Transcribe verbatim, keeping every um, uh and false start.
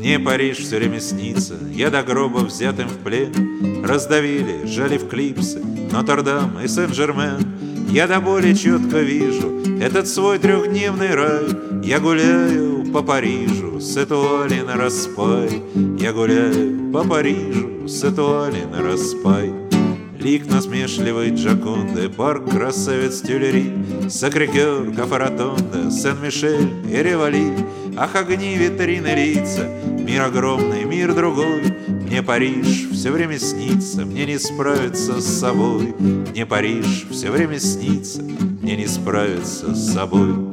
Мне Париж все время снится, я до гроба взятым в плен. Раздавили, сжали в клипсы Нотр-Дам и Сен-Жермен. Я до боли четко вижу этот свой трехдневный рай. Я гуляю по Парижу с этуали на распай. Я гуляю по Парижу с этуали на распай. Лик насмешливой Джоконды, парк красавец Тюлери, Сакрикер, Кафа-Ротонда, Сен-Мишель и Ревали. Ах, огни, витрины, лица, мир огромный, мир другой. Мне Париж все время снится, мне не справиться с собой. Мне Париж все время снится, мне не справиться с собой.